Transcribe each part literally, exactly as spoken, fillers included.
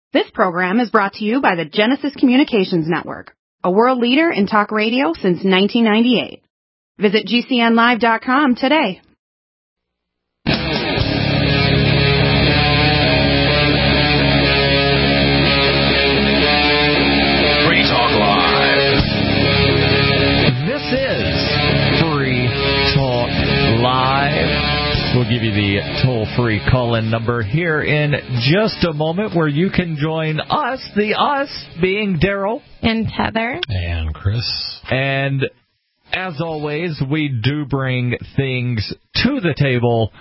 This program is brought to you by the Genesis Communications Network, a world leader in talk radio since nineteen ninety-eight. Visit G C N live dot com today. Free Talk Live. This is Free Talk Live. We'll give you the toll-free call-in number here in just a moment where you can join us, the us being Daryl. And Heather. And Chris. And as always, we do bring things to the table.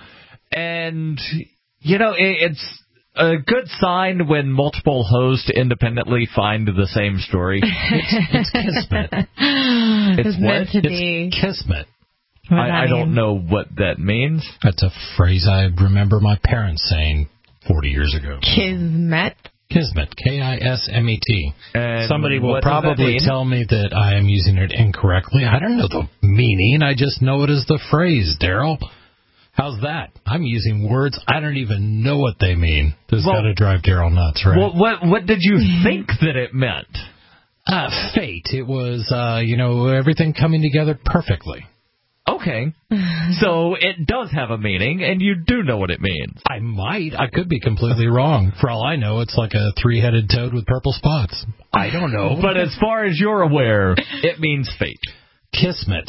And, you know, it's a good sign when multiple hosts independently find the same story. It's, it's kismet. It's, it's what? meant to be. It's kismet. I, I don't know what that means. That's a phrase I remember my parents saying forty years ago. Kismet? Kismet. K I S M E T. And somebody will what does that probably mean? tell me that I am using it incorrectly. I don't know the meaning. I just know it as the phrase, Daryl. How's that? I'm using words I don't even know what they mean. This has Well, got to drive Daryl nuts, right? Well, what, what did you think that it meant? Uh, fate. It was, uh, you know, everything coming together perfectly. Okay, so it does have a meaning, and you do know what it means. I might. I could be completely wrong. For all I know, it's like a three-headed toad with purple spots. I don't know. But as far as you're aware, it means fate. Kismet.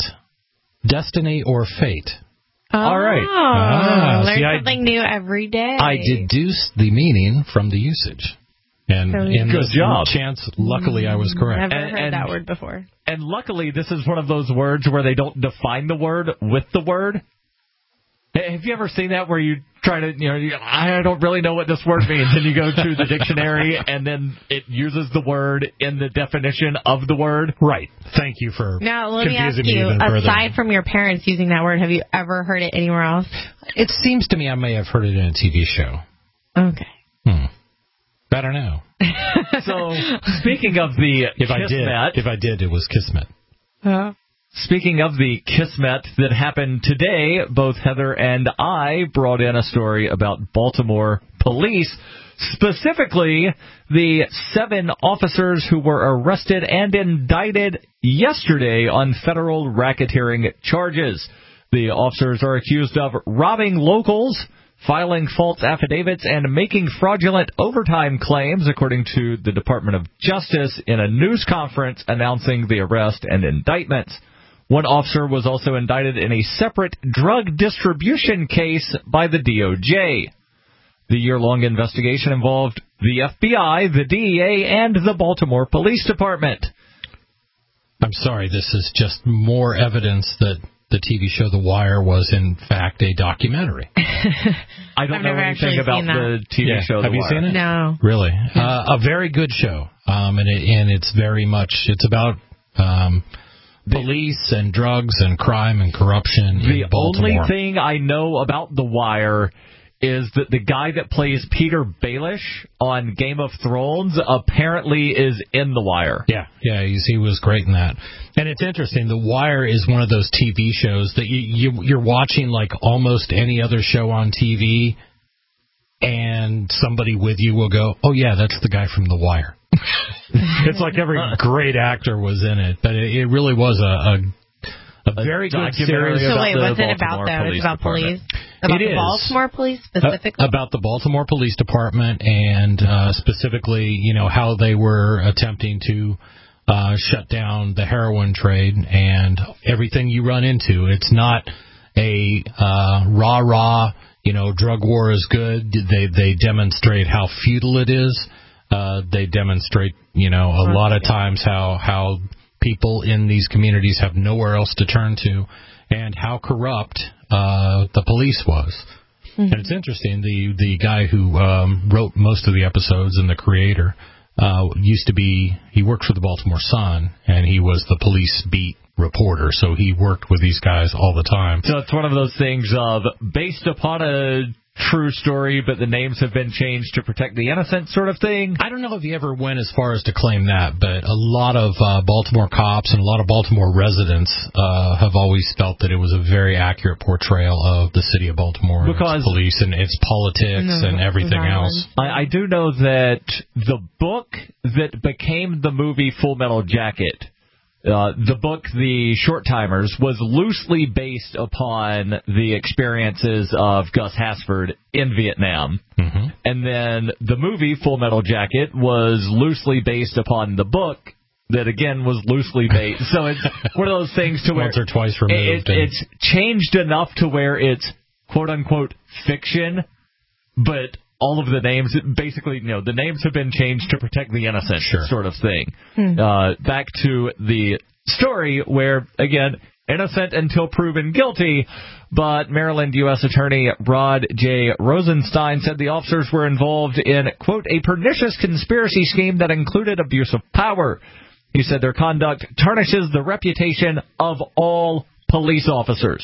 Destiny or fate. Oh, All right. Ah, learn see, I- something new every day. I deduced the meaning from the usage. And So in good this job. chance, luckily I was correct. Never And- heard and- that word before. And luckily, this is one of those words where they don't define the word with the word. Hey, have you ever seen that where you try to, you know, you, I don't really know what this word means, and you go to the dictionary, and then it uses the word in the definition of the word? Right. Thank you for Now, let me ask confusing me you, even further. aside from your parents using that word, have you ever heard it anywhere else? It seems to me I may have heard it in a T V show. Okay. Hmm. I don't know. So, speaking of the If I Kismet, did, if I did, it was Kismet. Uh, speaking of the Kismet that happened today, both Heather and I brought in a story about Baltimore police, specifically the seven officers who were arrested and indicted yesterday on federal racketeering charges. The officers are accused of robbing locals, filing false affidavits, and making fraudulent overtime claims, according to the Department of Justice in a news conference announcing the arrest and indictments. One officer was also indicted in a separate drug distribution case by the D O J. The year-long investigation involved the F B I, the D E A, and the Baltimore Police Department. I'm sorry, this is just more evidence that the T V show The Wire was, in fact, a documentary. I don't I've know never anything actually about seen that. the T V Yeah. show The Have you Wire. seen it? no. Really? Uh, a very good show. Um, and, it, and it's very much, it's about um, police and drugs and crime and corruption The in Baltimore. only thing I know about The Wire is that the guy that plays Peter Baelish on Game of Thrones apparently is in The Wire. Yeah, yeah, he's, he was great in that. And it's interesting, The Wire is one of those T V shows that you, you, you're watching like almost any other show on T V, and somebody with you will go, oh yeah, that's the guy from The Wire. It's like every great actor was in it, but it, it really was a, a a very good documentary series. So about wait, the what's it Baltimore about, though? Police It's about Department. police? About It the is. Baltimore police, specifically? Uh, about the Baltimore Police Department and uh, specifically, you know, how they were attempting to uh, shut down the heroin trade and everything you run into. It's not a uh, rah-rah, you know, drug war is good. They they demonstrate how futile it is. Uh, they demonstrate, you know, a lot of times how how people in these communities have nowhere else to turn to, and how corrupt uh, the police was. Mm-hmm. And it's interesting, the the guy who um, wrote most of the episodes and the creator uh, used to be, he worked for the Baltimore Sun, and he was the police beat reporter, so he worked with these guys all the time. So it's one of those things of, based upon a true story, but the names have been changed to protect the innocent sort of thing? I don't know if he ever went as far as to claim that, but a lot of uh, Baltimore cops and a lot of Baltimore residents uh, have always felt that it was a very accurate portrayal of the city of Baltimore, because its police and its politics No, and everything else. I, I do know that the book that became the movie Full Metal Jacket, Uh, the book, The Short Timers, was loosely based upon the experiences of Gus Hasford in Vietnam. Mm-hmm. And then the movie, Full Metal Jacket, was loosely based upon the book that, again, was loosely based. So it's one of those things to where... Once or twice removed. It, it's changed enough to where it's, quote-unquote, fiction, but... all of the names, basically, you know, the names have been changed to protect the innocent, sure. sort of thing. Hmm. Uh, back to the story where, again, innocent until proven guilty, but Maryland U S Attorney Rod J. Rosenstein said the officers were involved in, quote, a pernicious conspiracy scheme that included abuse of power. He said their conduct tarnishes the reputation of all police officers.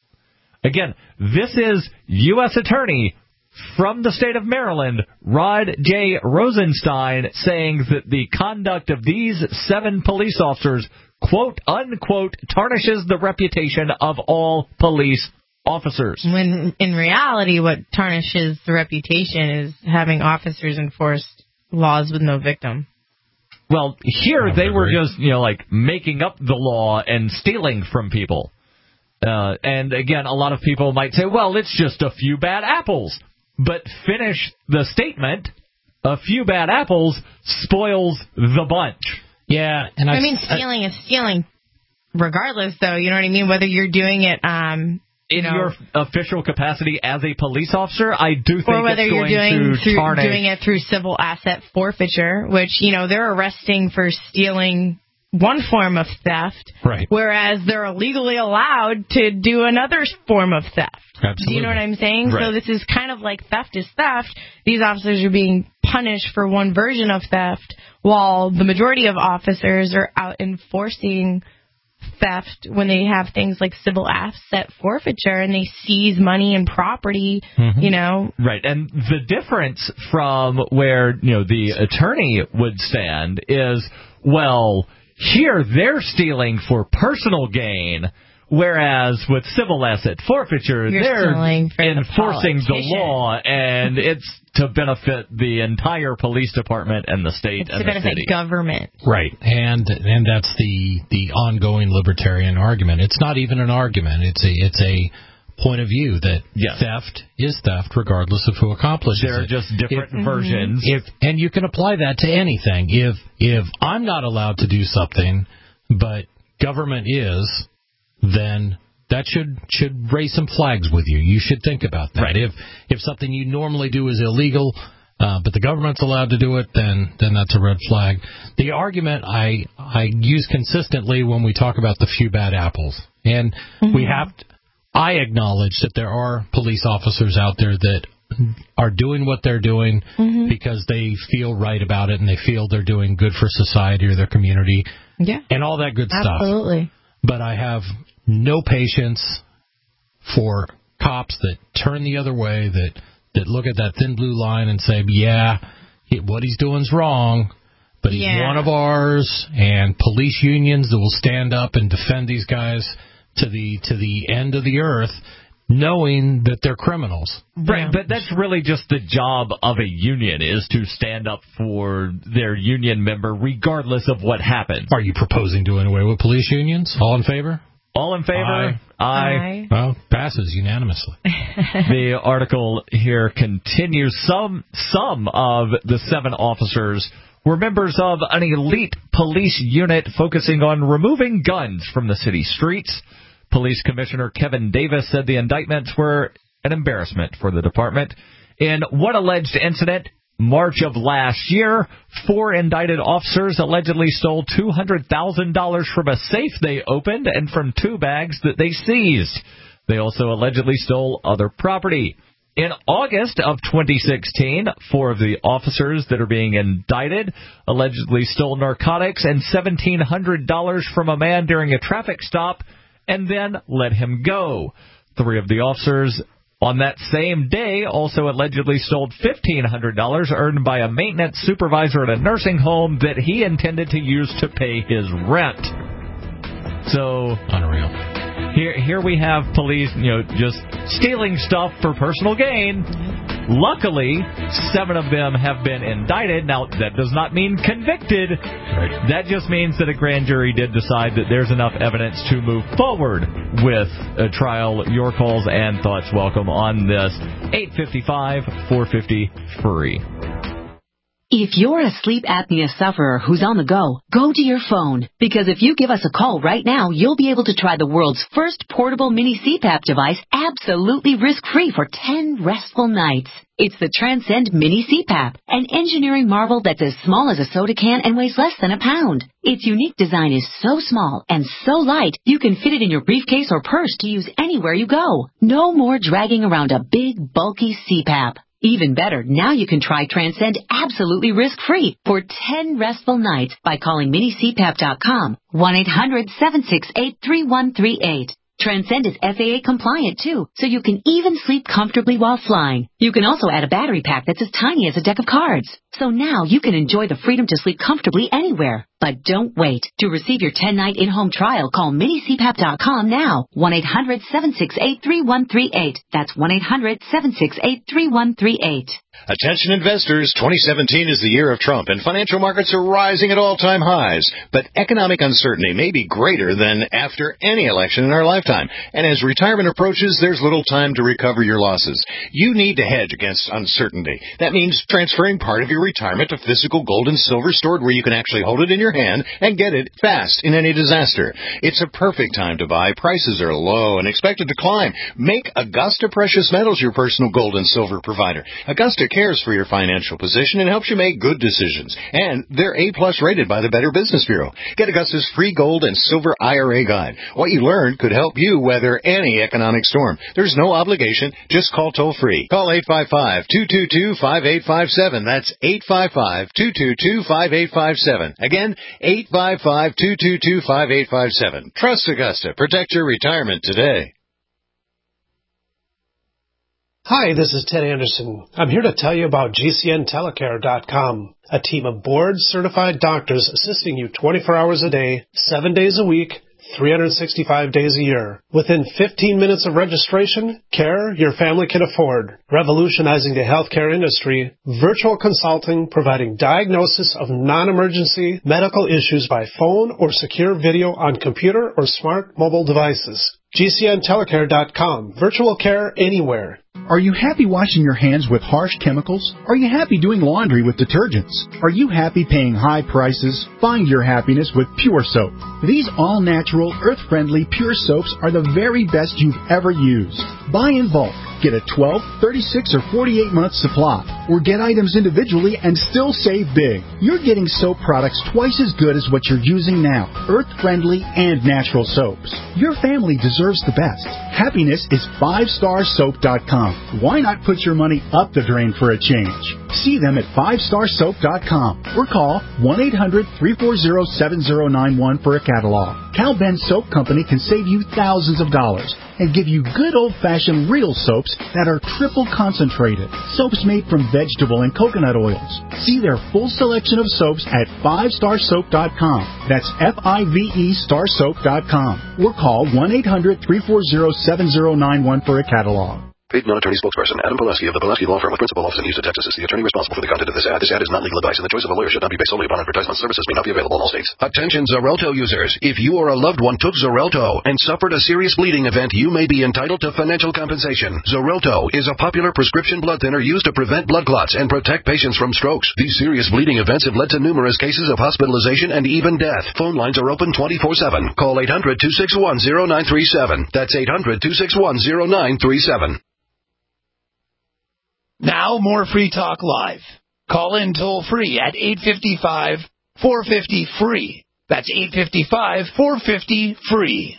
Again, this is U S Attorney from the state of Maryland, Rod J. Rosenstein, saying that the conduct of these seven police officers, quote, unquote, tarnishes the reputation of all police officers. When in reality, what tarnishes the reputation is having officers enforce laws with no victim. Well, here I they were agree. just, you know, like making up the law and stealing from people. Uh, and again, a lot of people might say, well, it's just a few bad apples. But finish the statement, a few bad apples spoils the bunch. Yeah, and I I've, mean, stealing is stealing regardless, though. You know what I mean? Whether you're doing it, um, you In know, your official capacity as a police officer, I do think or whether it's you're going doing to through, tarnish. doing it through civil asset forfeiture, which, you know, they're arresting for stealing one form of theft, right. whereas they're legally allowed to do another form of theft. Absolutely. Do you know what I'm saying? Right. So this is kind of like theft is theft. These officers are being punished for one version of theft, while the majority of officers are out enforcing theft when they have things like civil asset forfeiture and they seize money and property, Mm-hmm. you know. Right, and the difference from where, you know, the attorney would stand is, well, here they're stealing for personal gain, whereas with civil asset forfeiture, You're they're stealing for the enforcing the politician. law, and it's to benefit the entire police department and the state It's and to the benefit city. government. Right, and and that's the the ongoing libertarian argument. It's not even an argument. It's a it's a point of view that Yes. theft is theft regardless of who accomplishes There are it. just different If- versions. If and you can apply that to anything. If if I'm not allowed to do something, but government is, then that should should raise some flags with you. You should think about that. Right. If if something you normally do is illegal, uh, but the government's allowed to do it, then then that's a red flag. The argument I I use consistently when we talk about the few bad apples, and Mm-hmm. we have to, I acknowledge that there are police officers out there that are doing what they're doing Mm-hmm. because they feel right about it and they feel they're doing good for society or their community Yeah, and all that good stuff. absolutely. But I have no patience for cops that turn the other way, that, that look at that thin blue line and say, yeah, he, what he's doing's wrong, but he's Yeah. one of ours, and police unions that will stand up and defend these guys to the to the end of the earth, knowing that they're criminals. Right, Yeah. but that's really just the job of a union, is to stand up for their union member regardless of what happens. Are you proposing doing away with police unions? All in favor? All in favor? Aye. Aye. Well, passes unanimously. The article here continues. Some some of the seven officers were members of an elite police unit focusing on removing guns from the city streets. Police Commissioner Kevin Davis said the indictments were an embarrassment for the department. In one alleged incident, March of last year, four indicted officers allegedly stole two hundred thousand dollars from a safe they opened and from two bags that they seized. They also allegedly stole other property. In August of twenty sixteen, four of the officers that are being indicted allegedly stole narcotics and seventeen hundred dollars from a man during a traffic stop and then let him go. Three of the officers On that same day, also allegedly stole fifteen hundred dollars earned by a maintenance supervisor at a nursing home that he intended to use to pay his rent. So, unreal. Here, here we have police, you know, just stealing stuff for personal gain. Luckily, seven of them have been indicted. Now, that does not mean convicted. Right. That just means that a grand jury did decide that there's enough evidence to move forward with a trial. Your calls and thoughts welcome on this. eight five five, four five zero, free. If you're a sleep apnea sufferer who's on the go, go to your phone. Because if you give us a call right now, you'll be able to try the world's first portable mini C PAP device absolutely risk-free for ten restful nights. It's the Transcend Mini C PAP, an engineering marvel that's as small as a soda can and weighs less than a pound. Its unique design is so small and so light, you can fit it in your briefcase or purse to use anywhere you go. No more dragging around a big, bulky C PAP. Even better, now you can try Transcend absolutely risk-free for ten restful nights by calling mini c pap dot com, one eight hundred, seven six eight, three one three eight. Transcend is F A A compliant too, so you can even sleep comfortably while flying. You can also add a battery pack that's as tiny as a deck of cards. So now you can enjoy the freedom to sleep comfortably anywhere. But don't wait. To receive your ten-night in-home trial, call mini c pap dot com now, one eight hundred, seven six eight, three one three eight. That's one eight hundred, seven six eight, three one three eight. Attention investors, twenty seventeen is the year of Trump, and financial markets are rising at all-time highs. But economic uncertainty may be greater than after any election in our lifetime. And as retirement approaches, there's little time to recover your losses. You need to hedge against uncertainty. That means transferring part of your retirement to physical gold and silver stored where you can actually hold it in your hand and get it fast in any disaster. It's a perfect time to buy. Prices are low and expected to climb. Make Augusta Precious Metals your personal gold and silver provider. Augusta cares for your financial position and helps you make good decisions. And they're A-plus rated by the Better Business Bureau. Get Augusta's free gold and silver I R A guide. What you learned could help you weather any economic storm. There's no obligation. Just call toll-free. Call eight five five, two two two, five eight five seven. That's eight five five, two two two, five eight five seven. Again, eight five five, two two two, five eight five seven. Trust Augusta. Protect your retirement today. Hi, this is Ted Anderson. I'm here to tell you about G C N telecare dot com, a team of board-certified doctors assisting you twenty-four hours a day, seven days a week, three hundred sixty-five days a year. Within fifteen minutes of registration, care your family can afford. Revolutionizing the healthcare industry, virtual consulting providing diagnosis of non-emergency medical issues by phone or secure video on computer or smart mobile devices. G C N telecare dot com. Virtual care anywhere. Are you happy washing your hands with harsh chemicals? Are you happy doing laundry with detergents? Are you happy paying high prices? Find your happiness with Pure Soap. These all-natural, earth-friendly Pure Soaps are the very best you've ever used. Buy in bulk. Get a twelve, thirty-six, or forty-eight month supply, or get items individually and still save big. You're getting soap products twice as good as what you're using now, earth-friendly and natural soaps. Your family deserves the best. Happiness is five star soap dot com. Why not put your money up the drain for a change? See them at five star soap dot com or call one eight hundred, three four zero, seven zero nine one for a catalog. Cal Ben Soap Company can save you thousands of dollars and give you good old-fashioned real soaps that are triple concentrated. Soaps made from vegetable and coconut oils. See their full selection of soaps at five star soap dot com. That's F I V E star soap dot com. Or call one eight hundred, three four zero, seven zero nine one for a catalog. Paid non-attorney spokesperson Adam Pileski of the Pileski Law Firm with principal office in Houston, Texas is the attorney responsible for the content of this ad. This ad is not legal advice, and the choice of a lawyer should not be based solely upon advertisement. Services may not be available in all states. Attention Xarelto users. If you or a loved one took Xarelto and suffered a serious bleeding event, you may be entitled to financial compensation. Xarelto is a popular prescription blood thinner used to prevent blood clots and protect patients from strokes. These serious bleeding events have led to numerous cases of hospitalization and even death. Phone lines are open twenty-four seven. Call eight hundred, two six one, zero nine three seven. That's eight hundred, two six one, zero nine three seven. Now more Free Talk Live. Call in toll free at eight five five, four five zero, free. That's eight five five, four five zero, free.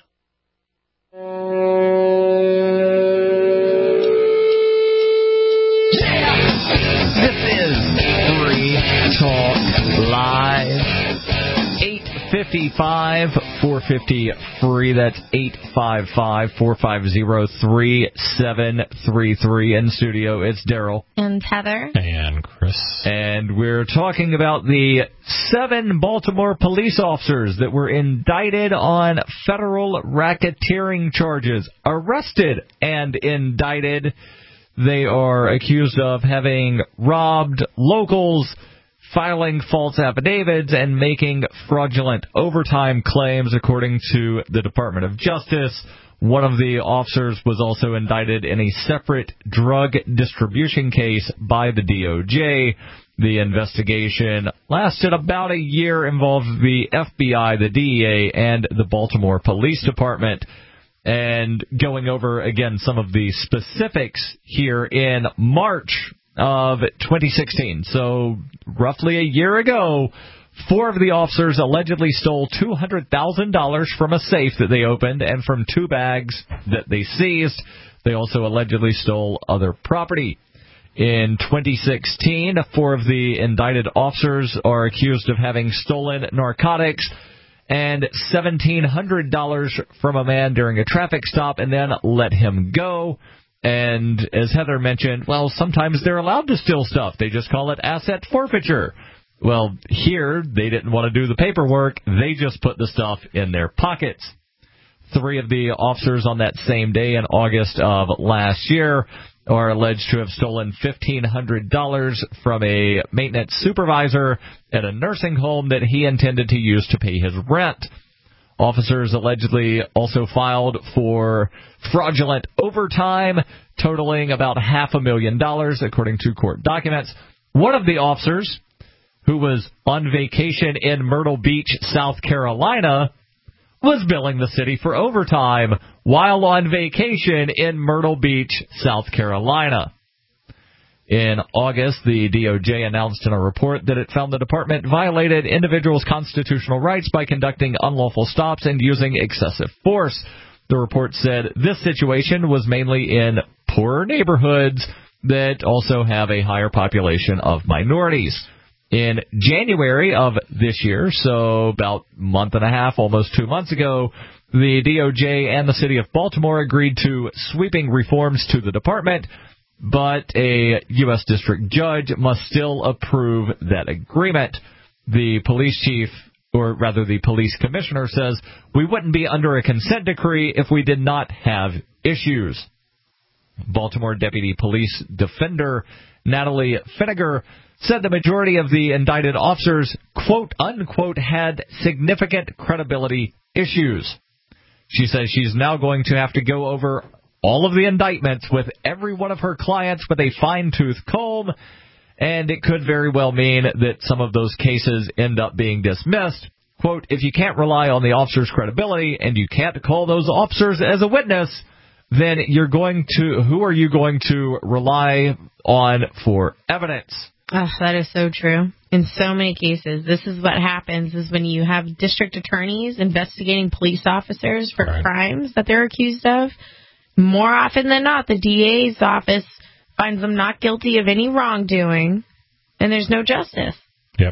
This is Free Talk Live. eight five, four five zero, free. That's eight five five, four five zero, three seven three three. In studio, it's Daryl. And Heather. And Chris. And we're talking about the seven Baltimore police officers that were indicted on federal racketeering charges. Arrested and indicted. They are accused of having robbed locals, filing false affidavits, and making fraudulent overtime claims, according to the Department of Justice. One of the officers was also indicted in a separate drug distribution case by the D O J. The investigation lasted about a year, involved the F B I, the D E A, and the Baltimore Police Department. And going over, again, some of the specifics here, in March of twenty sixteen, so roughly a year ago, four of the officers allegedly stole two hundred thousand dollars from a safe that they opened and from two bags that they seized. They also allegedly stole other property. In twenty sixteen, four of the indicted officers are accused of having stolen narcotics and seventeen hundred dollars from a man during a traffic stop and then let him go. And as Heather mentioned, well, sometimes they're allowed to steal stuff. They just call it asset forfeiture. Well, here, they didn't want to do the paperwork. They just put the stuff in their pockets. Three of the officers on that same day in August of last year are alleged to have stolen fifteen hundred dollars from a maintenance supervisor at a nursing home that he intended to use to pay his rent. Officers allegedly also filed for fraudulent overtime, totaling about half a million dollars, according to court documents. One of the officers, who was on vacation in Myrtle Beach, South Carolina, was billing the city for overtime while on vacation in Myrtle Beach, South Carolina. In August, the D O J announced in a report that it found the department violated individuals' constitutional rights by conducting unlawful stops and using excessive force. The report said this situation was mainly in poorer neighborhoods that also have a higher population of minorities. In January of this year, so about a month and a half, almost two months ago, the D O J and the city of Baltimore agreed to sweeping reforms to the department, but a U S district judge must still approve that agreement. The police chief, or rather the police commissioner, says, we wouldn't be under a consent decree if we did not have issues. Baltimore Deputy Police Defender Natalie Finnegar said the majority of the indicted officers, quote, unquote, had significant credibility issues. She says she's now going to have to go over all of the indictments with every one of her clients with a fine-tooth comb, and it could very well mean that some of those cases end up being dismissed. Quote, if you can't rely on the officer's credibility and you can't call those officers as a witness, then you're going to, who are you going to rely on for evidence? Oh, that is so true. In so many cases, this is what happens is when you have district attorneys investigating police officers for right. crimes that they're accused of, more often than not, the D A's office finds them not guilty of any wrongdoing, and there's no justice. Yep.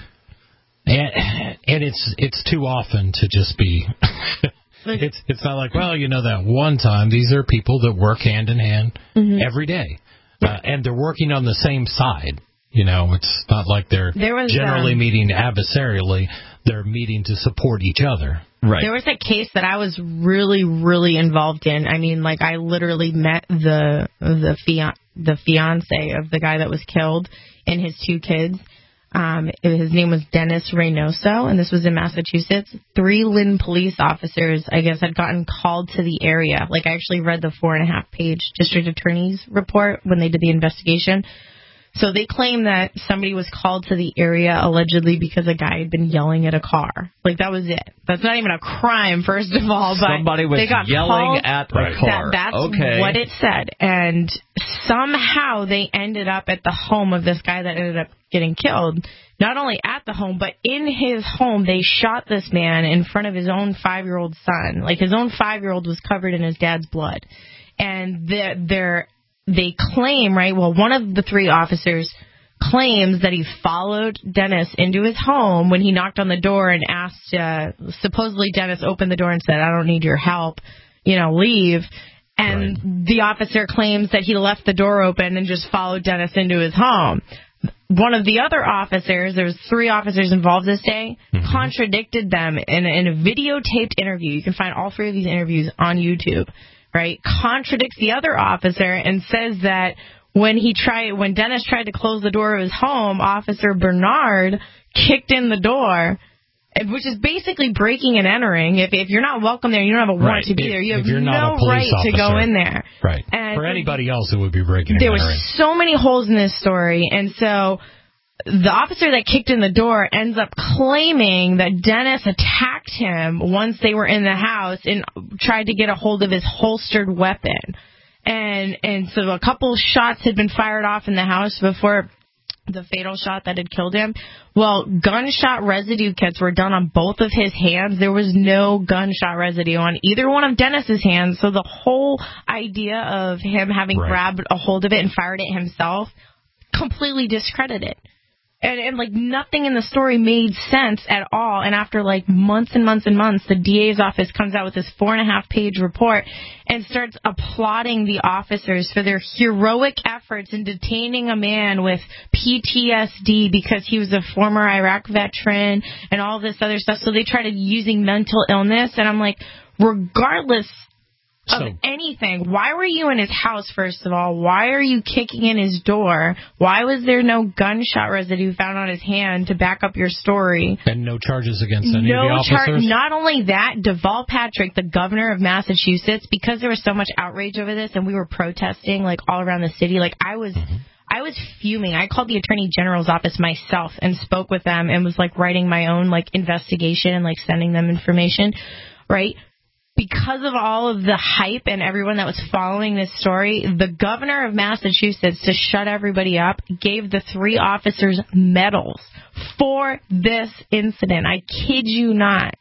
And, and it's it's too often to just be... it's it's not like, well, you know, that one time. These are people that work hand in hand mm-hmm. every day, uh, and they're working on the same side. You know, it's not like they're was, generally um, meeting adversarially. They're meeting to support each other. Right. There was a case that I was really, really involved in. I mean, like, I literally met the the fian- the fiance of the guy that was killed and his two kids. Um, his name was Dennis Reynoso, and this was in Massachusetts. Three Lynn police officers, I guess, had gotten called to the area. Like, I actually read the four and a half page district attorney's report when they did the investigation. So they claim that somebody was called to the area allegedly because a guy had been yelling at a car. Like, that was it. That's not even a crime, first of all. But somebody was they got yelling at a car. That, that's okay. what it said. And somehow they ended up at the home of this guy that ended up getting killed. Not only at the home, but in his home, they shot this man in front of his own five-year-old son. Like, his own five-year-old was covered in his dad's blood. And they're... they're They claim, right, well, one of the three officers claims that he followed Dennis into his home when he knocked on the door and asked, uh, supposedly Dennis opened the door and said, I don't need your help, you know, leave. And right. the officer claims that he left the door open and just followed Dennis into his home. One of the other officers, there was three officers involved this day, mm-hmm. contradicted them in, in a videotaped interview. You can find all three of these interviews on YouTube, right? Contradicts the other officer and says that when he tried, when Dennis tried to close the door of his home, Officer Bernard kicked in the door, which is basically breaking and entering. If if you're not welcome there, you don't have a warrant right. to be if, there. You have no right officer. to go in there. Right. And for anybody else, it would be breaking and there entering. There was so many holes in this story, and so the officer that kicked in the door ends up claiming that Dennis attacked him once they were in the house and tried to get a hold of his holstered weapon. And and so a couple shots had been fired off in the house before the fatal shot that had killed him. Well, gunshot residue kits were done on both of his hands. There was no gunshot residue on either one of Dennis's hands. So the whole idea of him having right. grabbed a hold of it and fired it himself, completely discredited. And, and, like, nothing in the story made sense at all. And after, like, months and months and months, the D A's office comes out with this four-and-a-half-page report and starts applauding the officers for their heroic efforts in detaining a man with P T S D because he was a former Iraq veteran and all this other stuff. So they tried using mental illness. And I'm like, regardless of so, anything, why were you in his house, first of all? Why are you kicking in his door? Why was there no gunshot residue found on his hand to back up your story? And no charges against any no of the officers? Char- not only that, Deval Patrick, the governor of Massachusetts, because there was so much outrage over this and we were protesting like all around the city, like I was... Mm-hmm. I was fuming. I called the Attorney General's office myself and spoke with them and was like writing my own like investigation and like sending them information, right? Because of all of the hype and everyone that was following this story, the governor of Massachusetts, to shut everybody up, gave the three officers medals for this incident. I kid you not.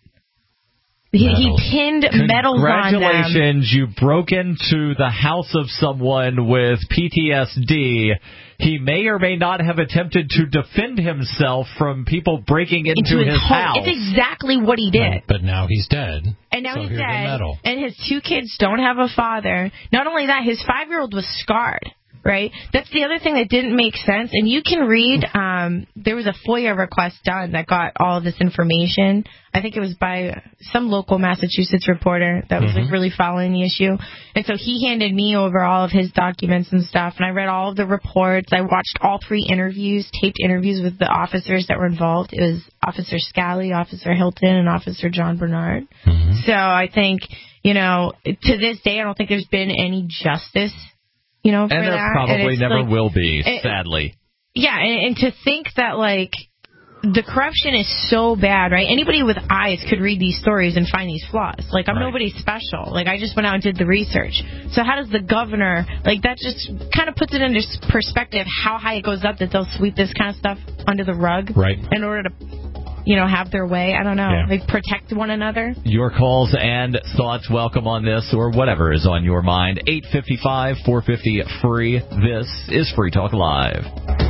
He, he pinned medals on them. Congratulations, you broke into the house of someone with P T S D. He may or may not have attempted to defend himself from people breaking into, into his, his house. It's exactly what he did. Right, but now he's dead. And now so he's here's dead. The medal. And his two kids don't have a father. Not only that, his five-year-old was scarred. Right? That's the other thing that didn't make sense. And you can read, um, there was a FOIA request done that got all of this information. I think it was by some local Massachusetts reporter that was mm-hmm. like really following the issue. And so he handed me over all of his documents and stuff. And I read all of the reports. I watched all three interviews, taped interviews with the officers that were involved. It was Officer Scally, Officer Hilton, and Officer John Bernard. Mm-hmm. So I think, you know, to this day, I don't think there's been any justice. You know, for and there that. probably and never like, will be, it, sadly. Yeah, and, and to think that, like, the corruption is so bad, right? Anybody with eyes could read these stories and find these flaws. Like, I'm right. nobody special. Like, I just went out and did the research. So how does the governor, like, that just kind of puts it into perspective how high it goes up that they'll sweep this kind of stuff under the rug right. in order to, you know, have their way. I don't know. Yeah. Like, protect one another. Your calls and thoughts welcome on this or whatever is on your mind. eight five five, four five zero, free. This is Free Talk Live.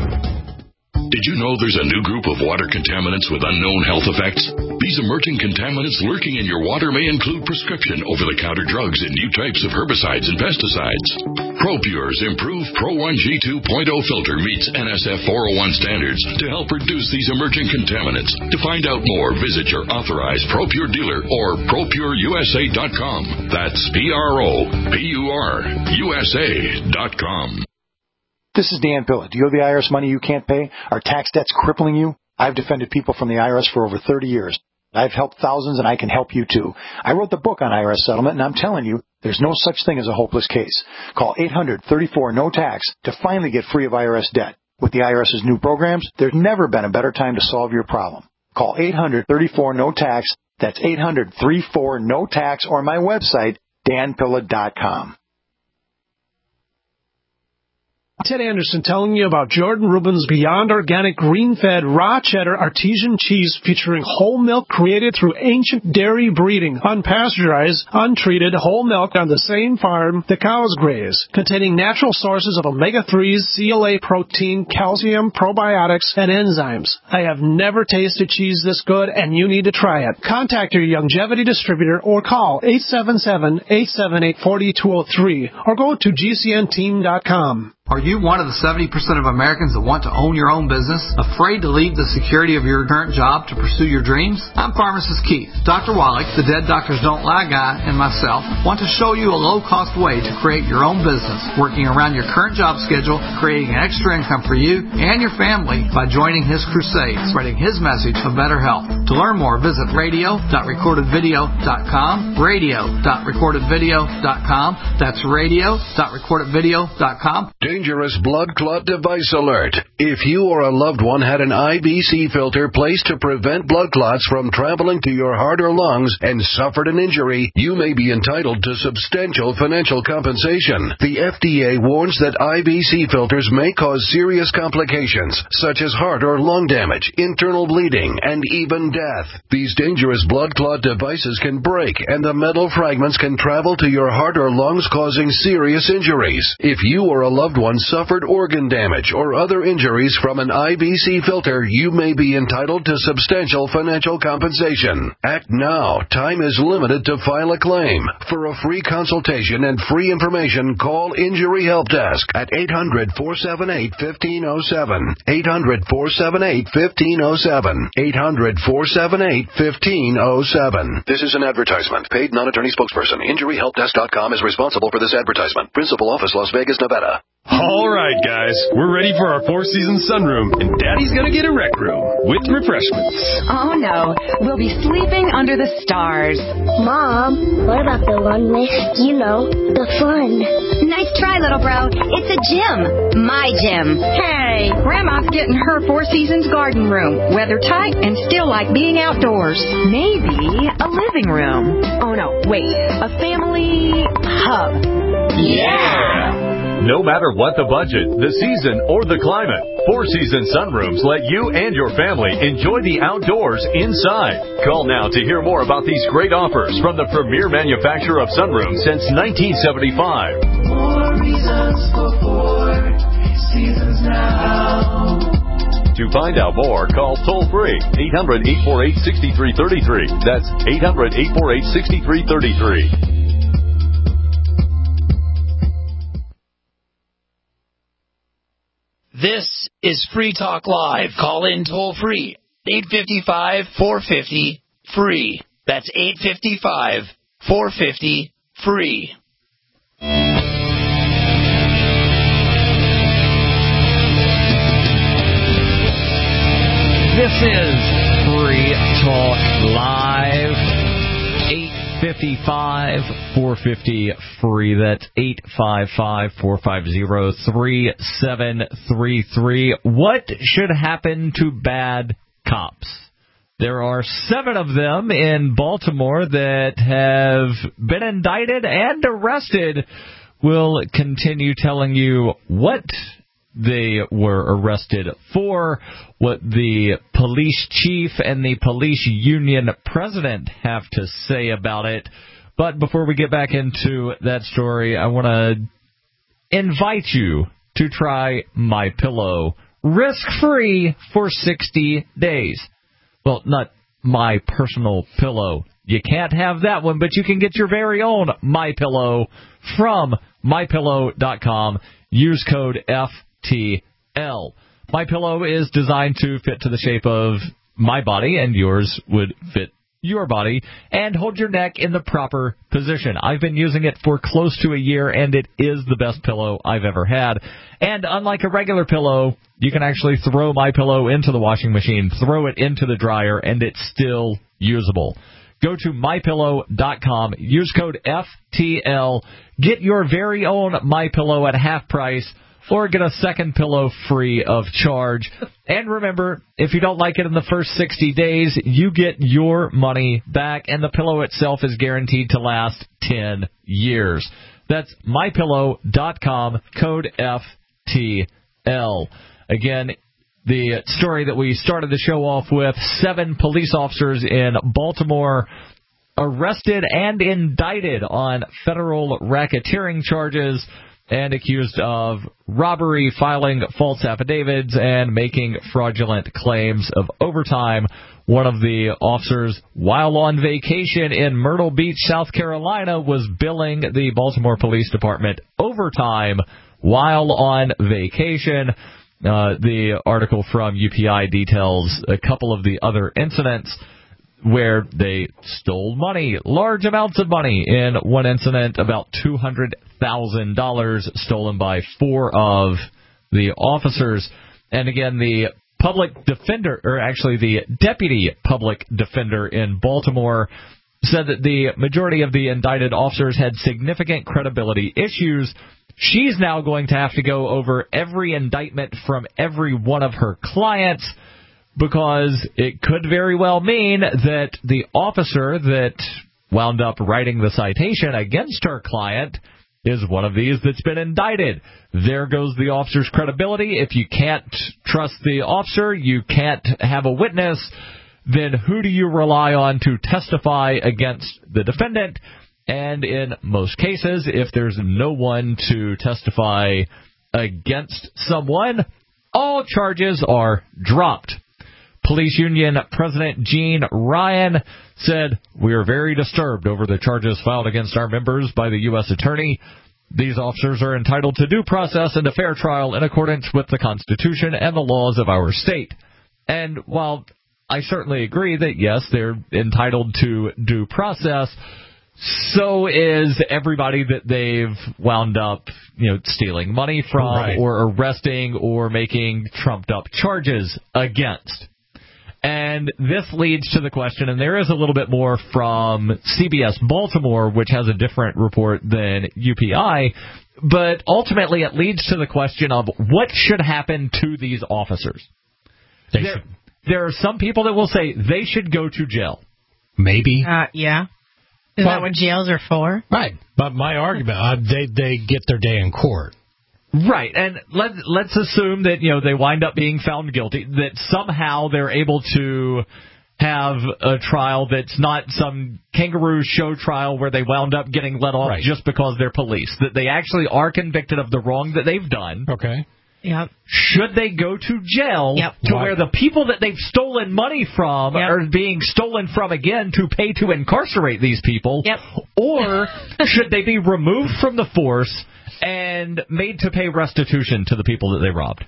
Did you know there's a new group of water contaminants with unknown health effects? These emerging contaminants lurking in your water may include prescription over-the-counter drugs and new types of herbicides and pesticides. ProPure's improved Pro one G two point oh filter meets N S F four oh one standards to help reduce these emerging contaminants. To find out more, visit your authorized ProPure dealer or pro pure U S A dot com. That's P R O P U R U S A dot com. This is Dan Pilla. Do you owe the I R S money you can't pay? Are tax debts crippling you? I've defended people from the I R S for over thirty years. I've helped thousands, and I can help you, too. I wrote the book on I R S settlement, and I'm telling you, there's no such thing as a hopeless case. Call eight hundred, thirty-four, no tax to finally get free of I R S debt. With the IRS's new programs, there's never been a better time to solve your problem. Call eight hundred, thirty-four, no tax. That's eight hundred, thirty-four, no tax, or my website, dan pilla dot com. Ted Anderson telling you about Jordan Rubin's Beyond Organic Green-Fed Raw Cheddar Artesian Cheese featuring whole milk created through ancient dairy breeding, unpasteurized, untreated whole milk on the same farm the cows graze, containing natural sources of omega threes, C L A protein, calcium, probiotics, and enzymes. I have never tasted cheese this good, and you need to try it. Contact your Youngevity distributor or call eight seven seven, eight seven eight, four two zero three or go to G C N team dot com. Are you one of the seventy percent of Americans that want to own your own business? Afraid to leave the security of your current job to pursue your dreams? I'm Pharmacist Keith. Doctor Wallach, the Dead Doctors Don't Lie guy, and myself want to show you a low-cost way to create your own business, working around your current job schedule, creating an extra income for you and your family by joining his crusade, spreading his message of better health. To learn more, visit radio dot recorded video dot com, radio dot recorded video dot com. That's radio dot recorded video dot com. Dangerous blood clot device alert. If you or a loved one had an I B C filter placed to prevent blood clots from traveling to your heart or lungs and suffered an injury, you may be entitled to substantial financial compensation. The F D A warns that I B C filters may cause serious complications, such as heart or lung damage, internal bleeding, and even death. These dangerous blood clot devices can break, and the metal fragments can travel to your heart or lungs, causing serious injuries. If you or a loved one suffered organ damage or other injuries from an I B C filter, you may be entitled to substantial financial compensation. Act now. Time is limited to file a claim. For a free consultation and free information, call Injury Help Desk at eight hundred, four seven eight, one five zero seven. eight hundred, four seven eight, one five zero seven. eight hundred, four seven eight, one five zero seven. This is an advertisement. Paid non-attorney spokesperson. Injury Help Desk dot com is responsible for this advertisement. Principal office, Las Vegas, Nevada. All right, guys, we're ready for our Four Seasons sunroom, and Daddy's gonna get a rec room with refreshments. Oh no, we'll be sleeping under the stars. Mom, what about the one with, you know, the fun? Nice try, little bro. It's a gym. My gym. Hey, Grandma's getting her Four Seasons garden room, weather tight and still like being outdoors. Maybe a living room. Oh no, wait, a family hub. Yeah! No matter what the budget, the season, or the climate, Four Seasons Sunrooms let you and your family enjoy the outdoors inside. Call now to hear more about these great offers from the premier manufacturer of sunrooms since nineteen seventy-five. More reasons for Four Seasons now. To find out more, call toll-free eight hundred, eight four eight, six three three three. That's eight hundred, eight four eight, six three three three. This is Free Talk Live. Call in toll free. eight five five, four five zero, free. That's eight five five, four five zero, free. This is Free Talk Live. eight five five, four five zero, free. That's eight five five, four five zero, three seven three three. What should happen to bad cops? There are seven of them in Baltimore that have been indicted and arrested. We'll continue telling you what they were arrested for, what the police chief and the police union president have to say about it. But before we get back into that story, I want to invite you to try MyPillow risk-free for sixty days. Well, not my personal pillow. You can't have that one, but you can get your very own MyPillow from my pillow dot com. Use code F T L. MyPillow is designed to fit to the shape of my body, and yours would fit your body, and hold your neck in the proper position. I've been using it for close to a year, and it is the best pillow I've ever had. And unlike a regular pillow, you can actually throw MyPillow into the washing machine, throw it into the dryer, and it's still usable. Go to my pillow dot com, use code F T L, get your very own MyPillow at half price, or get a second pillow free of charge. And remember, if you don't like it in the first sixty days, you get your money back, and the pillow itself is guaranteed to last ten years. That's my pillow dot com, code F T L. Again, the story that we started the show off with, seven police officers in Baltimore arrested and indicted on federal racketeering charges and accused of robbery, filing false affidavits, and making fraudulent claims of overtime. One of the officers, while on vacation in Myrtle Beach, South Carolina, was billing the Baltimore Police Department overtime while on vacation. Uh, the article from U P I details a couple of the other incidents where they stole money, large amounts of money. In one incident, about two hundred thousand dollars stolen by four of the officers. And again, the public defender, or actually the deputy public defender in Baltimore, said that the majority of the indicted officers had significant credibility issues. She's now going to have to go over every indictment from every one of her clients, because it could very well mean that the officer that wound up writing the citation against her client is one of these that's been indicted. There goes the officer's credibility. If you can't trust the officer, you can't have a witness, then who do you rely on to testify against the defendant? And in most cases, if there's no one to testify against someone, all charges are dropped. Police Union President Gene Ryan said, "We are very disturbed over the charges filed against our members by the U S Attorney. These officers are entitled to due process and a fair trial in accordance with the Constitution and the laws of our state." And while I certainly agree that, yes, they're entitled to due process, so is everybody that they've wound up, you know, stealing money from, right, or arresting or making trumped-up charges against. And this leads to the question, and there is a little bit more from C B S Baltimore, which has a different report than U P I, but ultimately it leads to the question of what should happen to these officers. They there, should. there are some people that will say they should go to jail. Maybe. Uh, yeah. Is well, that what jails are for? Right. But my argument, uh, they they get their day in court. Right, and let, let's assume that, you know, they wind up being found guilty, that somehow they're able to have a trial that's not some kangaroo show trial where they wound up getting let off, right, just because they're police, that they actually are convicted of the wrong that they've done. Okay. Yep. Should they go to jail, yep, to Why? where the people that they've stolen money from, yep, are being stolen from again to pay to incarcerate these people? Yep. Or should they be removed from the force and made to pay restitution to the people that they robbed?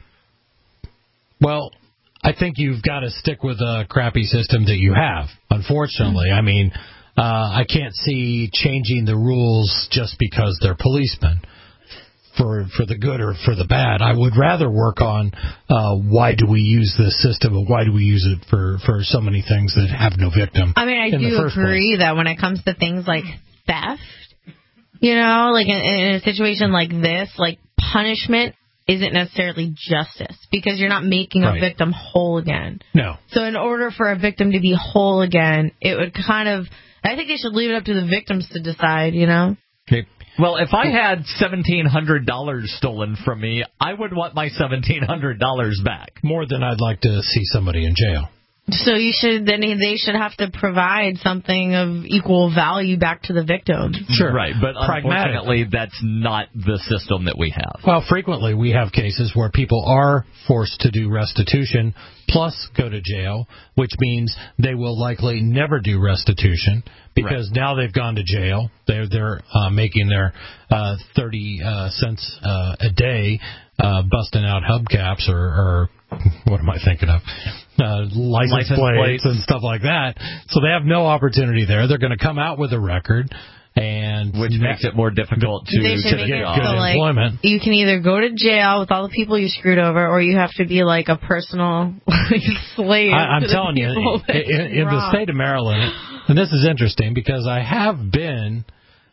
Well, I think you've got to stick with a crappy system that you have, unfortunately. I mean, uh, I can't see changing the rules just because they're policemen, for for the good or for the bad. I would rather work on uh, why do we use this system, and why do we use it for, for so many things that have no victim. I mean, I do agree that when it comes to things like theft, you know, like in, in a situation like this, like punishment isn't necessarily justice, because you're not making a right. victim whole again. No. So in order for a victim to be whole again, it would kind of, I think they should leave it up to the victims to decide, you know? Okay. Well, if I had seventeen hundred dollars stolen from me, I would want my seventeen hundred dollars back. More than I'd like to see somebody in jail. So you should then they should have to provide something of equal value back to the victim. Sure, right, but unfortunately, that's not the system that we have. Well, frequently we have cases where people are forced to do restitution plus go to jail, which means they will likely never do restitution because right. now they've gone to jail. They're they're uh, making their uh, thirty uh, cents uh, a day, uh, busting out hubcaps or, or what am I thinking of? Uh, license, license plates, plates and stuff like that. So they have no opportunity there. They're going to come out with a record, and which makes it more difficult to, they to make get it good so like, employment. You can either go to jail with all the people you screwed over, or you have to be like a personal like, slave. I, I'm to telling you, in, in the state of Maryland, and this is interesting because I have been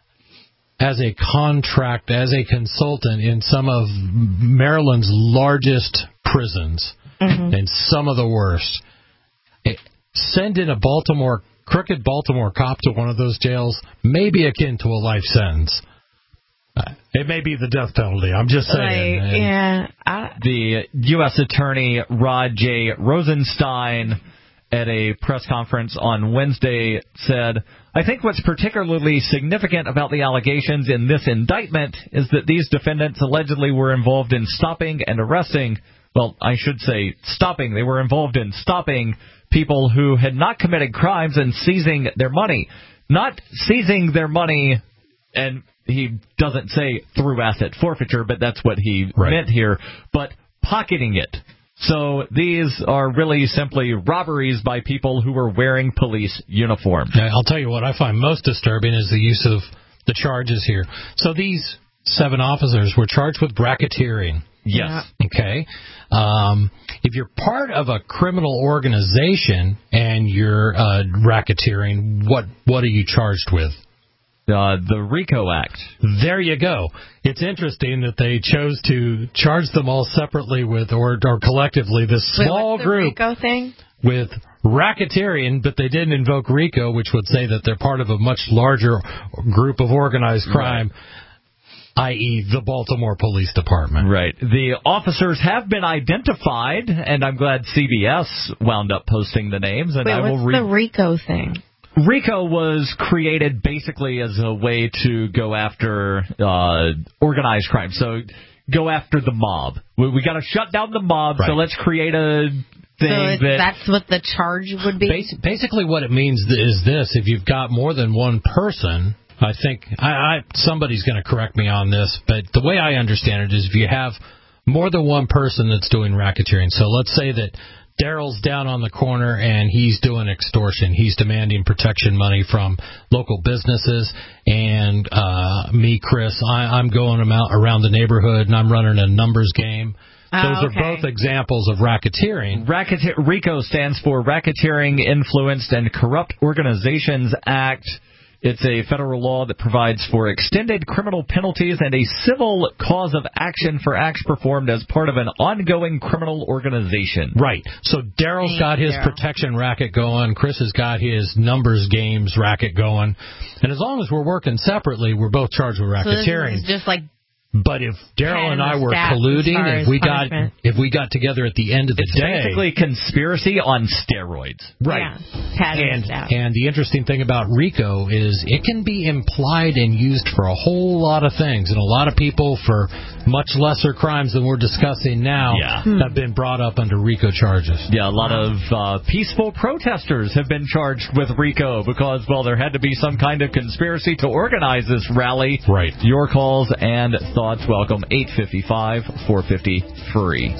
as a contract, as a consultant in some of Maryland's largest prisons, mm-hmm. and some of the worst. Send in a Baltimore, crooked Baltimore cop to one of those jails, maybe akin to a life sentence. It may be the death penalty. I'm just saying. Like, yeah. I... The U S Attorney Rod J. Rosenstein at a press conference on Wednesday said, I think what's particularly significant about the allegations in this indictment is that these defendants allegedly were involved in stopping and arresting, well, I should say stopping. They were involved in stopping people who had not committed crimes and seizing their money. Not seizing their money, and he doesn't say through asset forfeiture, but that's what he right. meant here, but pocketing it. So these are really simply robberies by people who were wearing police uniforms. I'll tell you what I find most disturbing is the use of the charges here. So these seven officers were charged with racketeering. Yes. Okay. Um, if you're part of a criminal organization and you're uh, racketeering, what what are you charged with? Uh, the RICO Act. There you go. It's interesting that they chose to charge them all separately with, or, or collectively, this small Wait, what's group the RICO thing? with racketeering, but they didn't invoke RICO, which would say that they're part of a much larger group of organized crime. Right. that is the Baltimore Police Department. Right. The officers have been identified, and I'm glad C B S wound up posting the names. And Wait, I will what's read. the RICO thing? RICO was created basically as a way to go after uh, organized crime. So go after the mob. We, we got to shut down the mob, right. So let's create a thing so that... that's what the charge would be? Bas- basically what it means is this. If you've got more than one person... I think I, I somebody's going to correct me on this, but the way I understand it is if you have more than one person that's doing racketeering. So let's say that Daryl's down on the corner and he's doing extortion. He's demanding protection money from local businesses. And uh, me, Chris, I, I'm going out around the neighborhood and I'm running a numbers game. Those oh, okay. are both examples of racketeering. Racketeer, RICO stands for Racketeering Influenced and Corrupt Organizations Act. It's a federal law that provides for extended criminal penalties and a civil cause of action for acts performed as part of an ongoing criminal organization. Right. So Daryl's got his Darryl. protection racket going. Chris has got his numbers games racket going. And as long as we're working separately, we're both charged with racketeering. So this is just like... But if Daryl and I were colluding, if we got if we got together at the end of the it's day, basically conspiracy on steroids, right? Yeah. And and the interesting thing about RICO is it can be implied and used for a whole lot of things, and a lot of people for much lesser crimes than we're discussing now yeah. have been brought up under RICO charges. Yeah, a lot of uh, peaceful protesters have been charged with RICO because, well, there had to be some kind of conspiracy to organize this rally. Right. Your calls and thoughts welcome. eight five five, four five zero, free.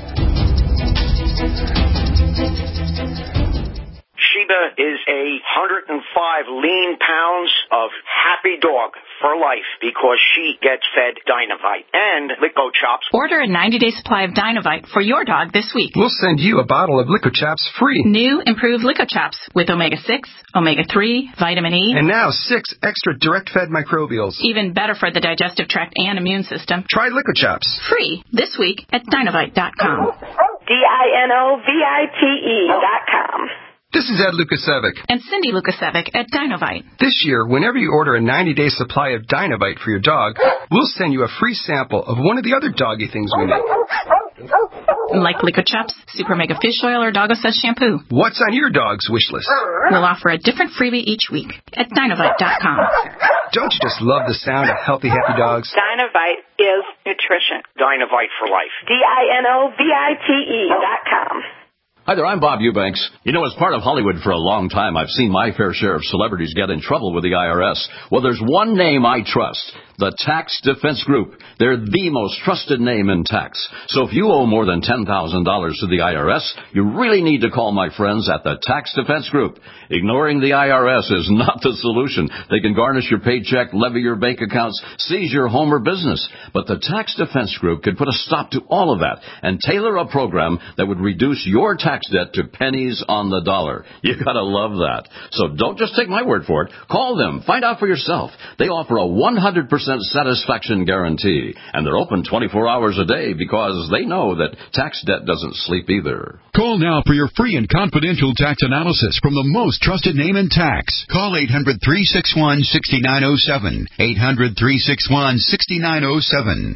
Sheba is a one hundred five lean pounds of happy dog for life because she gets fed Dynavite and Lico Chops. Order a ninety-day supply of Dynavite for your dog this week. We'll send you a bottle of Lico Chops free. New improved Lico Chops with omega six, omega three, vitamin E. And now six extra direct-fed microbials. Even better for the digestive tract and immune system. Try Lico Chops. Free this week at Dynavite dot com. D I N O V I T E dot com. This is Ed Lukasevic. And Cindy Lukasevic at Dynavite. This year, whenever you order a ninety-day supply of Dynavite for your dog, we'll send you a free sample of one of the other doggy things we make. Like Lico Chops, Super Mega Fish Oil, or Doggo Says Shampoo. What's on your dog's wish list? We'll offer a different freebie each week at Dynavite dot com. Don't you just love the sound of healthy, happy dogs? Dynavite is nutrition. Dynavite for life. D I N O V I T E dot com. Hi there, I'm Bob Eubanks. You know, as part of Hollywood for a long time, I've seen my fair share of celebrities get in trouble with the I R S. Well, there's one name I trust, the Tax Defense Group. They're the most trusted name in tax. So if you owe more than ten thousand dollars to the I R S, you really need to call my friends at the Tax Defense Group. Ignoring the I R S is not the solution. They can garnish your paycheck, levy your bank accounts, seize your home or business. But the Tax Defense Group could put a stop to all of that and tailor a program that would reduce your tax debt to pennies on the dollar. You gotta love that. So don't just take my word for it. Call them. Find out for yourself. They offer a one hundred percent percent satisfaction guarantee. And they're open twenty-four hours a day because they know that tax debt doesn't sleep either. Call now for your free and confidential tax analysis from the most trusted name in tax. Call eight hundred, three six one, six nine zero seven. eight hundred, three six one, six nine zero seven.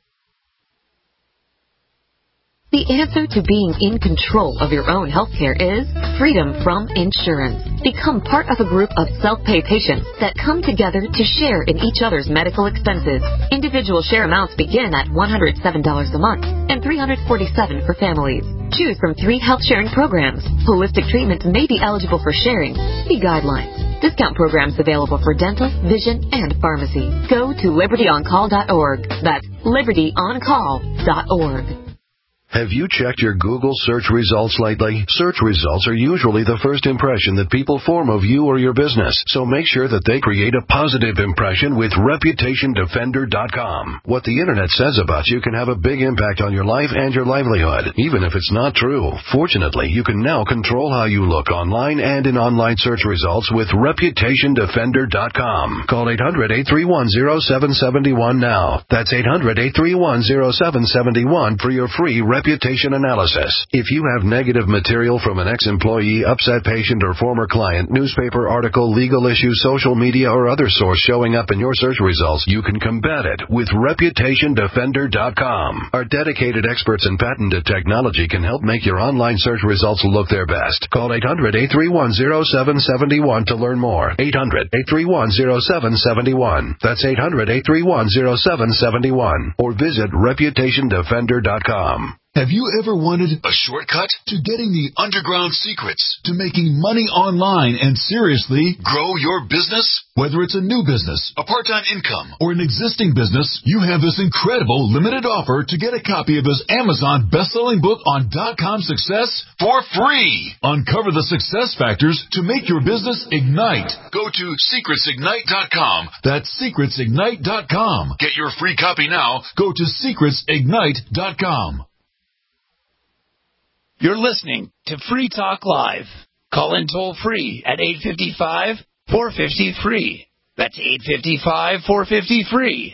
The answer to being in control of your own healthcare is freedom from insurance. Become part of a group of self-pay patients that come together to share in each other's medical expenses. Individual share amounts begin at one hundred seven dollars a month and three hundred forty-seven dollars for families. Choose from three health sharing programs. Holistic treatments may be eligible for sharing. See guidelines. Discount programs available for dental, vision, and pharmacy. Go to liberty on call dot org. That's liberty on call dot org. Have you checked your Google search results lately? Search results are usually the first impression that people form of you or your business, so make sure that they create a positive impression with reputation defender dot com. What the Internet says about you can have a big impact on your life and your livelihood, even if it's not true. Fortunately, you can now control how you look online and in online search results with reputation defender dot com. Call eight hundred, eight three one, zero seven seven one now. That's eight hundred, eight three one, zero seven seven one for your free reputation analysis. If you have negative material from an ex-employee, upset patient, or former client, newspaper article, legal issue, social media, or other source showing up in your search results, you can combat it with reputation defender dot com. Our dedicated experts in patented technology can help make your online search results look their best. Call eight hundred, eight three one, zero seven seven one to learn more. eight hundred, eight three one, zero seven seven one. That's eight hundred, eight three one, zero seven seven one. Or visit reputation defender dot com. Have you ever wanted a shortcut to getting the underground secrets to making money online and seriously grow your business? Whether it's a new business, a part-time income, or an existing business, you have this incredible limited offer to get a copy of his Amazon best-selling book on dot-com success for free. Uncover the success factors to make your business ignite. Go to secrets ignite dot com. That's secrets ignite dot com. Get your free copy now. Go to secrets ignite dot com. You're listening to Free Talk Live. Call in toll free at eight five five, four five zero, free. That's eight five five, four five zero, free.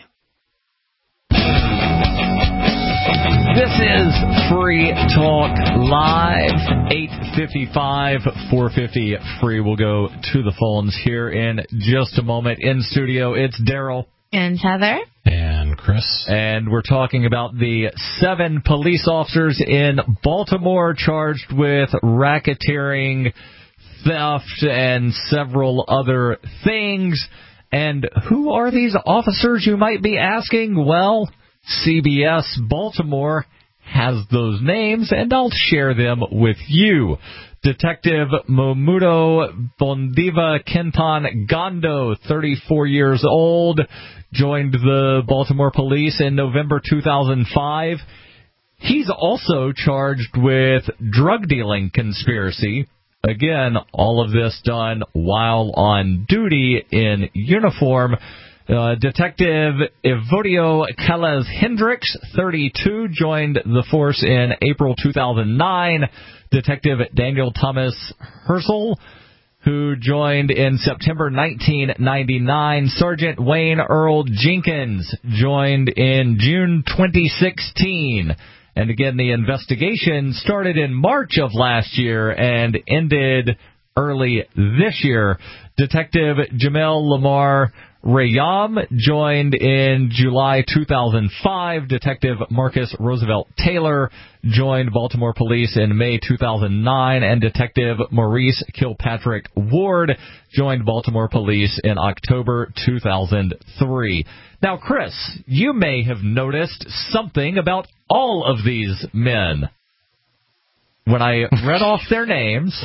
This is Free Talk Live, eight five five, four five zero, free. We'll go to the phones here in just a moment. In studio, it's Daryl. And Heather. And Chris. And we're talking about the seven police officers in Baltimore charged with racketeering, theft, and several other things. And who are these officers, you might be asking? Well, C B S Baltimore has those names, and I'll share them with you. Detective Momudo Bondiva Kenton Gondo, thirty-four years old, joined the Baltimore police in November two thousand five. He's also charged with drug dealing conspiracy. Again, all of this done while on duty in uniform. Uh, Detective Evodio Calles Hendricks, thirty-two, joined the force in April two thousand nine. Detective Daniel Thomas Hersel, who joined in September nineteen ninety-nine. Sergeant Wayne Earl Jenkins joined in June twenty sixteen. And again, the investigation started in March of last year and ended early this year. Detective Jamel Lamar Rayam joined in July two thousand five. Detective Marcus Roosevelt Taylor joined Baltimore Police in May two thousand nine. And Detective Maurice Kilpatrick Ward joined Baltimore Police in October two thousand three. Now, Chris, you may have noticed something about all of these men. When I read off their names,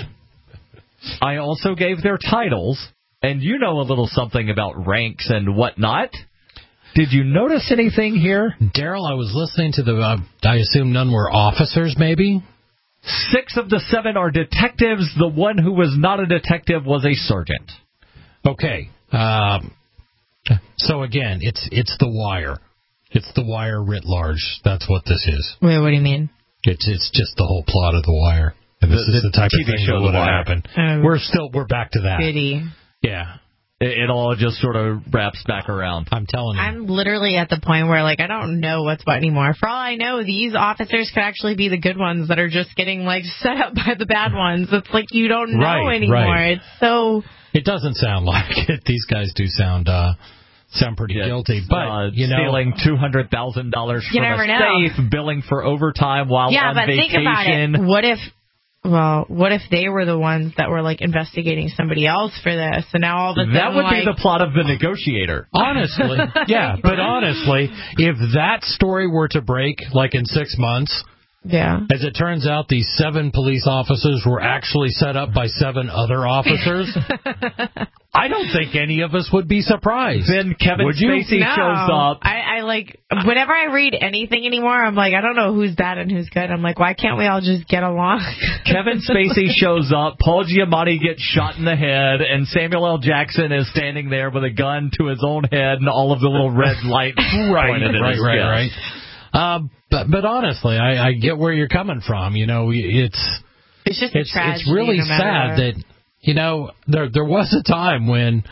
I also gave their titles. And you know a little something about ranks and whatnot. Did you notice anything here? Daryl, I was listening to the, uh, I assume none were officers, maybe? Six of the seven are detectives. The one who was not a detective was a sergeant. Okay. Um, so again, it's it's The Wire. It's The Wire writ large. That's what this is. Wait, what do you mean? It's it's just the whole plot of The Wire. And this the, is the type T V of thing show that would The have Wire. happened. Um, we're still we're back to that. Goody. Yeah. it, it all just sort of wraps back around. I'm telling you. I'm literally at the point where, like, I don't know what's what anymore. For all I know, these officers could actually be the good ones that are just getting, like, set up by the bad ones. It's like you don't know right, anymore. Right. It's so... It doesn't sound like it. These guys do sound... uh Sound pretty yeah, guilty, but uh, you know, stealing two hundred thousand dollars from a know. safe, billing for overtime while yeah, on but vacation. think about it. What if, well, what if they were the ones that were like investigating somebody else for this, and now all of a sudden that would like, be the plot of The Negotiator. Honestly, yeah, but honestly, if that story were to break, like in six months. Yeah. As it turns out, these seven police officers were actually set up by seven other officers. I don't think any of us would be surprised. Then Kevin would Spacey no. shows up. I, I like, whenever I read anything anymore, I'm like, I don't know who's bad and who's good. I'm like, why can't we all just get along? Kevin Spacey shows up, Paul Giamatti gets shot in the head, and Samuel L. Jackson is standing there with a gun to his own head and all of the little red lights right, pointed at right, his right, chest. right. Um, but but honestly, I, I get where you're coming from. You know, it's it's just it's, a tragedy, it's really no sad what. that you know there there was a time when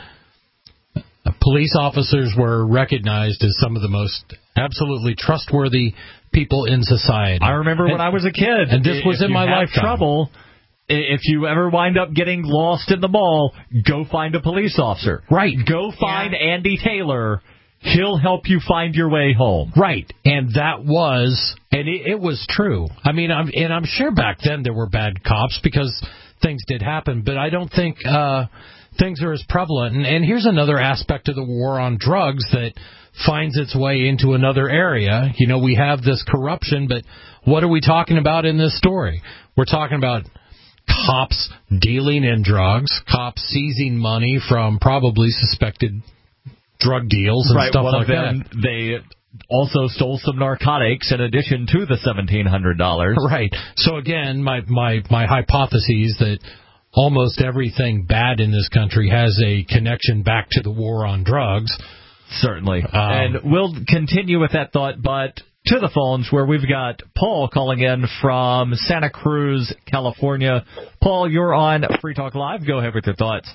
police officers were recognized as some of the most absolutely trustworthy people in society. I remember and, when I was a kid, and this was if in my you have lifetime. Trouble. If you ever wind up getting lost in the mall, go find a police officer. Right. Go find yeah. Andy Taylor. He'll help you find your way home. Right. And that was, and it, it was true. I mean, I'm, and I'm sure back then there were bad cops because things did happen, but I don't think uh, things are as prevalent. And, and here's another aspect of the war on drugs that finds its way into another area. You know, we have this corruption, but what are we talking about in this story? We're talking about cops dealing in drugs, cops seizing money from probably suspected drug deals and right, stuff one like of them, that. They also stole some narcotics in addition to the seventeen hundred dollars. Right. So again, my, my, my hypothesis that almost everything bad in this country has a connection back to the war on drugs. Certainly. Um, and we'll continue with that thought, but to the phones where we've got Paul calling in from Santa Cruz, California. Paul, you're on Free Talk Live. Go ahead with your thoughts.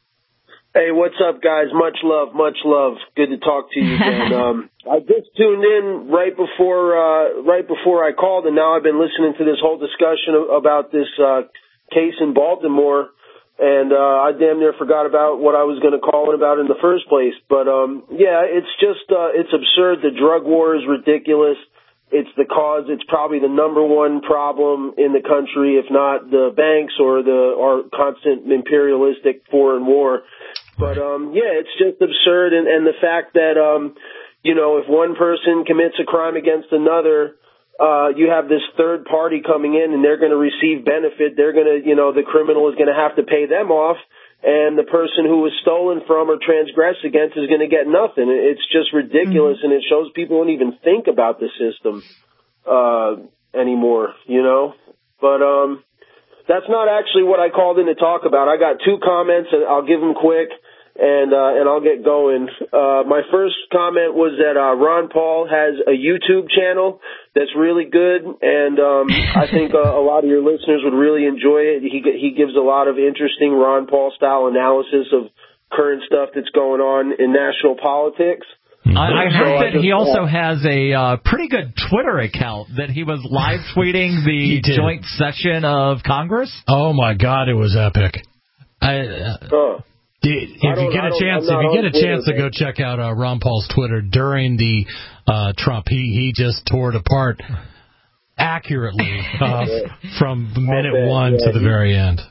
Hey, what's up, guys? Much love, much love. Good to talk to you again. um, I just tuned in right before uh, right before I called, and now I've been listening to this whole discussion about this uh, case in Baltimore, and uh, I damn near forgot about what I was going to call in about in the first place. But um, yeah, it's just uh, it's absurd. The drug war is ridiculous. It's the cause. It's probably the number one problem in the country, if not the banks or the or constant imperialistic foreign war. But, um, yeah, it's just absurd. And, and the fact that, um, you know, if one person commits a crime against another, uh, you have this third party coming in and they're going to receive benefit. They're going to, you know, the criminal is going to have to pay them off. And the person who was stolen from or transgressed against is going to get nothing. It's just ridiculous. Mm-hmm. And it shows people don't even think about the system, uh, anymore, you know, but, um, that's not actually what I called in to talk about. I got two comments and I'll give them quick. And, uh, and I'll get going. Uh, my first comment was that, uh, Ron Paul has a YouTube channel that's really good. And, um, I think uh, a lot of your listeners would really enjoy it. He, he gives a lot of interesting Ron Paul style analysis of current stuff that's going on in national politics. I, I heard that he also has a uh, pretty good Twitter account that he was live tweeting the joint session of Congress. Oh my God, it was epic. I, uh, oh. If you get a chance, if you get a chance to go check out uh, Ron Paul's Twitter during the uh, Trump, he he just tore it apart accurately uh, from minute one to the very end.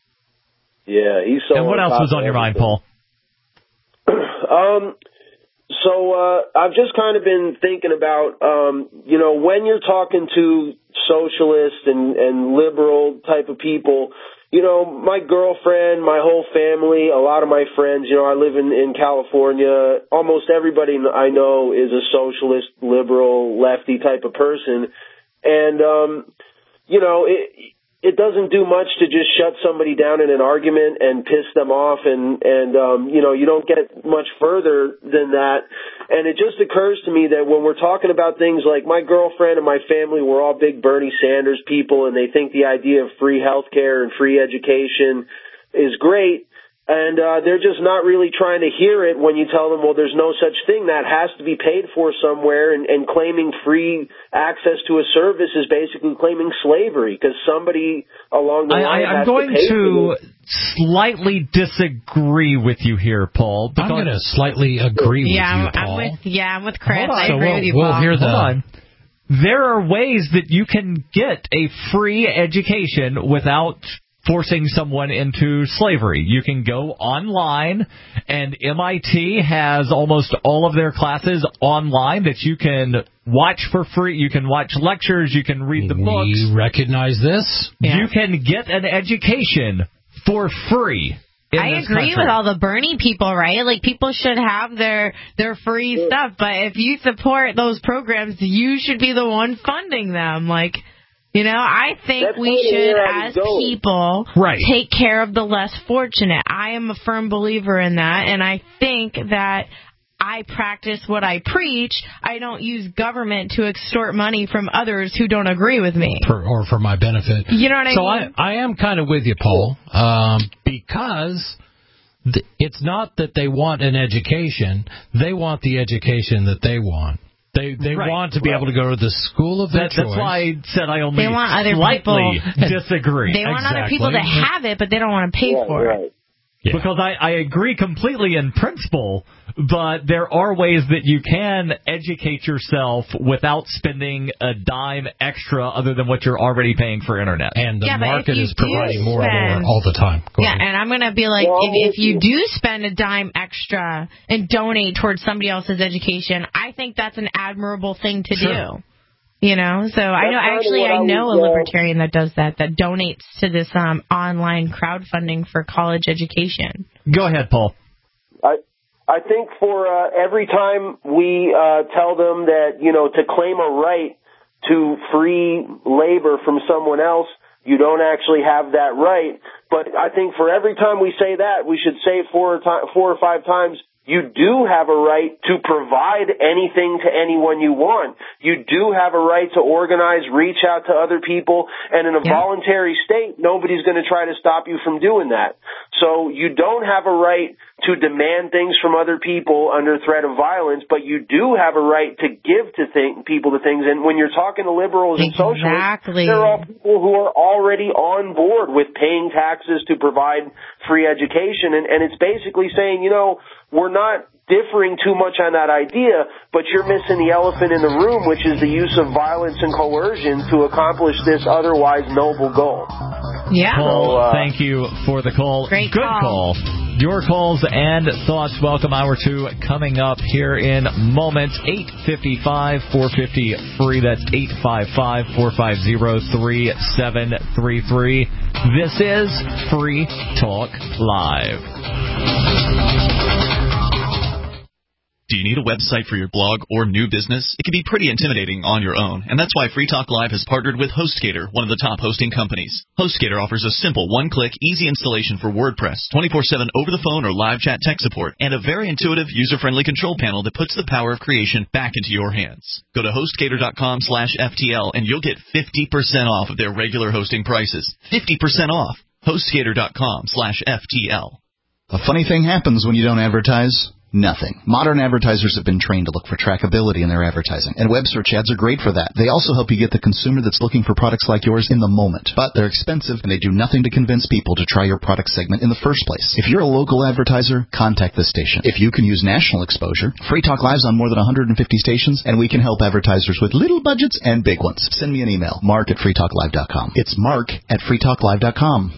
Yeah, he's so. And what else was on your mind, Paul? um. So uh, I've just kind of been thinking about, um, you know, when you're talking to socialist and, and liberal type of people. You know, my girlfriend, my whole family, a lot of my friends, you know, I live in, in California. Almost everybody I know is a socialist, liberal, lefty type of person. And, um, you know, it, it doesn't do much to just shut somebody down in an argument and piss them off. And, and, um, you know, you don't get much further than that. And it just occurs to me that when we're talking about things like my girlfriend and my family, we're all big Bernie Sanders people, and they think the idea of free health care and free education is great. And uh, they're just not really trying to hear it when you tell them, well, there's no such thing. That has to be paid for somewhere, and, and claiming free access to a service is basically claiming slavery because somebody along the I, line I, I'm has going to pay to for it. slightly disagree with you here, Paul. I'm going to slightly agree with yeah, you, I'm, Paul. I'm with, yeah, I'm with Chris. Hold on. I So agree we'll, with you, we'll Paul. hear the... Hold on. There are ways that you can get a free education without forcing someone into slavery. You can go online, and M I T has almost all of their classes online that you can watch for free. You can watch lectures. You can read the we books. We recognize this. Yeah. You can get an education for free. I agree country. with all the Bernie people, right? Like, people should have their their free yeah. stuff, but if you support those programs, you should be the one funding them. Like, you know, I think That's we should, as people, right. take care of the less fortunate. I am a firm believer in that, and I think that I practice what I preach. I don't use government to extort money from others who don't agree with me. For, or for my benefit. You know what I so mean? So I, I am kind of with you, Paul, um, because th- it's not that they want an education. They want the education that they want. They they right. want to be right. able to go to the school of their that, choice. That's why I said I only they want other slightly people, disagree. They want exactly. other people to have it, but they don't want to pay yeah, for right. it. Yeah. Because I, I agree completely in principle, but there are ways that you can educate yourself without spending a dime extra other than what you're already paying for internet. And the yeah, market is providing more spend, and more all the time. Go yeah, ahead. and I'm going to be like, well, if, if you do spend a dime extra and donate towards somebody else's education, I think that's an admirable thing to sure. do. You know, so I know actually I know a libertarian that does that, that donates to this um, online crowdfunding for college education. Go ahead, Paul. I I think for uh, every time we uh, tell them that, you know, to claim a right to free labor from someone else, you don't actually have that right. But I think for every time we say that, we should say four or, to- four or five times, you do have a right to provide anything to anyone you want. You do have a right to organize, reach out to other people, and in a yeah. voluntary state, nobody's going to try to stop you from doing that. So you don't have a right to demand things from other people under threat of violence, but you do have a right to give to th- people to things. And when you're talking to liberals exactly. and socialists, there are people who are already on board with paying taxes to provide free education. And, and it's basically saying, you know, we're not differing too much on that idea, but you're missing the elephant in the room, which is the use of violence and coercion to accomplish this otherwise noble goal. Yeah. Paul, so, uh, thank you for the call. Great Good call. call. Your calls and thoughts. Welcome hour two coming up here in moments. eight five five, four five zero, free. That's eight five five, four five zero, three seven three three. This is Free Talk Live. Do you need a website for your blog or new business? It can be pretty intimidating on your own, and that's why Free Talk Live has partnered with HostGator, one of the top hosting companies. HostGator offers a simple one-click, easy installation for WordPress, twenty-four seven over-the-phone or live chat tech support, and a very intuitive, user-friendly control panel that puts the power of creation back into your hands. Go to HostGator.com slash FTL, and you'll get fifty percent off of their regular hosting prices. fifty percent off. HostGator.com slash FTL. A funny thing happens when you don't advertise. Nothing. Modern advertisers have been trained to look for trackability in their advertising, and web search ads are great for that. They also help you get the consumer that's looking for products like yours in the moment. But they're expensive, and they do nothing to convince people to try your product segment in the first place. If you're a local advertiser, contact this station. If you can use national exposure, Free Talk Live's on more than one hundred fifty stations, and we can help advertisers with little budgets and big ones. Send me an email, mark at free talk live dot com. It's mark at free talk live dot com.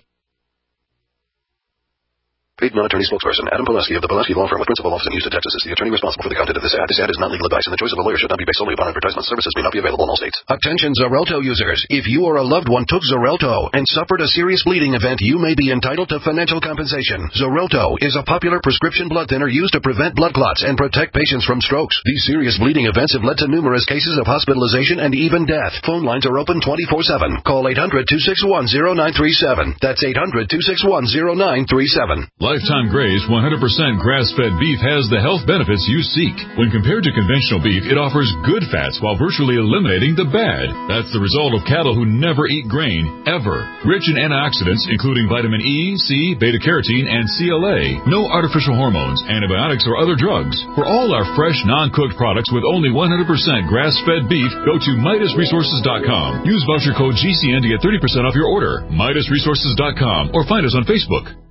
Paid non-attorney spokesperson Adam Pileski of the Pileski Law Firm with principal office in Houston, Texas is the attorney responsible for the content of this ad. This ad is not legal advice, and the choice of a lawyer should not be based solely upon advertisement. Services may not be available in all states. Attention Xarelto users. If you or a loved one took Xarelto and suffered a serious bleeding event, you may be entitled to financial compensation. Xarelto is a popular prescription blood thinner used to prevent blood clots and protect patients from strokes. These serious bleeding events have led to numerous cases of hospitalization and even death. Phone lines are open twenty-four seven. Call eight hundred, two six one, zero nine three seven. That's eight hundred, two six one, zero nine three seven. Life lifetime grazed, one hundred percent grass-fed beef has the health benefits you seek. When compared to conventional beef, it offers good fats while virtually eliminating the bad. That's the result of cattle who never eat grain, ever. Rich in antioxidants, including vitamin E, C, beta-carotene, and C L A. No artificial hormones, antibiotics, or other drugs. For all our fresh, non-cooked products with only one hundred percent grass-fed beef, go to Midas Resources dot com. Use voucher code G C N to get thirty percent off your order. Midas Resources dot com or find us on Facebook.